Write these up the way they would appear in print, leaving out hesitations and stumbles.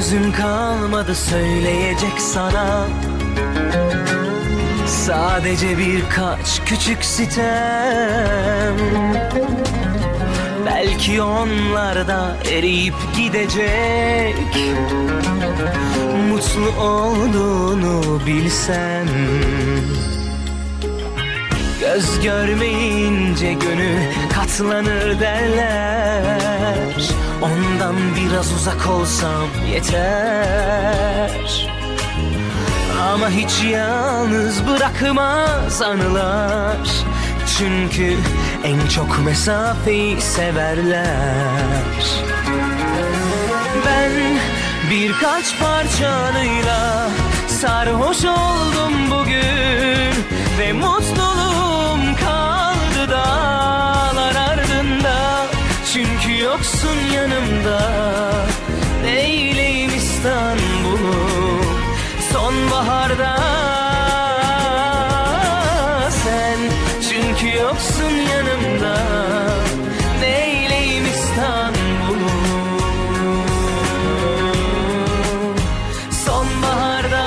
sözüm kalmadı söyleyecek sana. Sadece birkaç küçük sitem, belki onlar da eriyip gidecek. Mutlu olduğunu bilsem. Göz görmeyince gönül katlanır derler. Ondan biraz uzak olsam yeter. Ama hiç yalnız bırakmaz anılar. Çünkü en çok mesafeyi severler. Ben birkaç parçanıyla sarhoş oldum bugün ve mutluluğum kaldı dağlar ardında. Çünkü yoksun yanımda, neyleyim İstanbul'u sonbaharda sen. Çünkü yoksun yanımda, neyleyim İstanbul'u sonbaharda.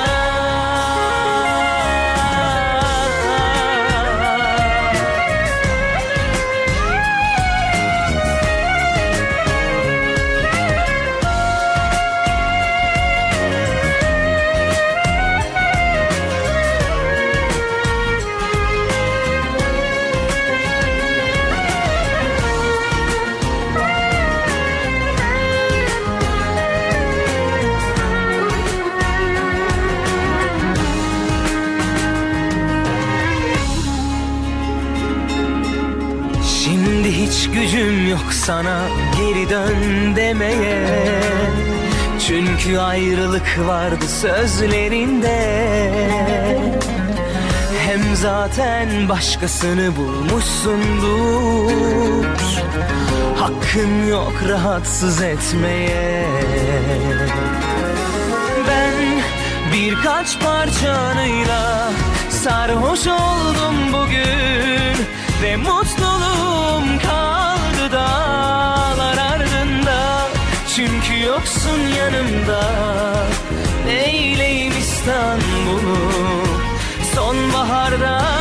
Şimdi hiç gücüm yok sana geri dön demeye. Çünkü ayrılık vardı sözlerinde. Hem zaten başkasını bulmuşsundur. Hakkın yok rahatsız etmeye. Ben birkaç parçanıyla sarhoş oldum bugün ve mutluluğum kaldı dağlar ardında. Çünkü yoksun yanımda, neyleyim İstanbul'u sonbaharda